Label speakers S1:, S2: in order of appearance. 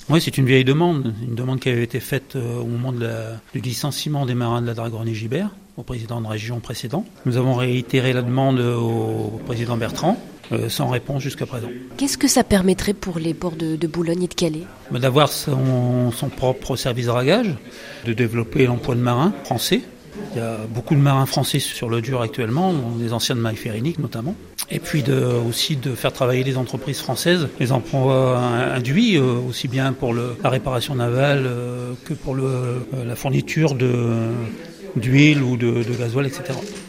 S1: Oui, c'est une vieille demande, une demande qui avait été faite au moment du licenciement des marins de la Dragonne Gibert, au président de région précédent. Nous avons réitéré la demande au président Bertrand, sans réponse jusqu'à présent.
S2: Qu'est-ce que ça permettrait pour les ports de Boulogne et de Calais ?
S1: D'avoir son propre service de dragage, de développer l'emploi de marins français. Il y a beaucoup de marins français sur le dur actuellement, des anciens de Maille-Férénique notamment. Et puis aussi de faire travailler les entreprises françaises, les emplois induits, aussi bien pour la réparation navale que pour la fourniture d'huile ou de gasoil, etc.